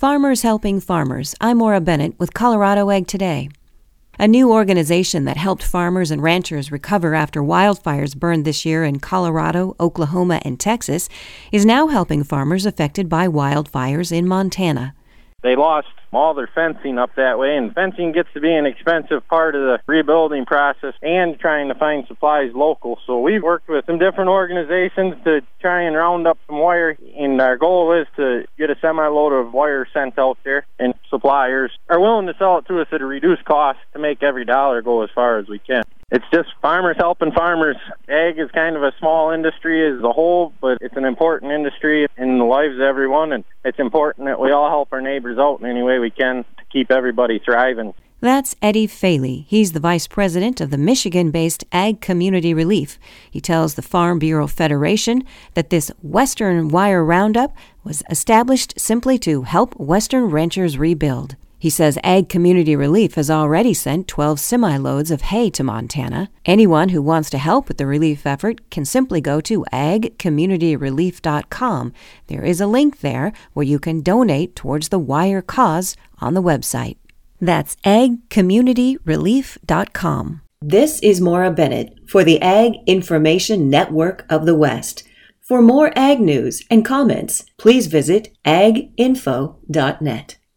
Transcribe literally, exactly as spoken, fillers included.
Farmers Helping Farmers. I'm Maura Bennett with Colorado Ag Today. A new organization that helped farmers and ranchers recover after wildfires burned this year in Colorado, Oklahoma, and Texas is now helping farmers affected by wildfires in Montana. They lost all their fencing up that way, and fencing gets to be an expensive part of the rebuilding process and trying to find supplies local. So we've worked with some different organizations to try and round up some wire, and our goal is to get a semi-load of wire sent out there, and suppliers are willing to sell it to us at a reduced cost to make every dollar go as far as we can. It's just farmers helping farmers. Ag is kind of a small industry as a whole, but it's an important industry in the lives of everyone, and it's important that we all help our neighbors out in any way we can to keep everybody thriving. That's Eddie Faley. He's the vice president of the Michigan-based Ag Community Relief. He tells the Farm Bureau Federation that this Western Wire Roundup was established simply to help Western ranchers rebuild. He says Ag Community Relief has already sent twelve semi-loads of hay to Montana. Anyone who wants to help with the relief effort can simply go to ag community relief dot com. There is a link there where you can donate towards the Wire cause on the website. That's ag community relief dot com. This is Maura Bennett for the Ag Information Network of the West. For more ag news and comments, please visit ag info dot net.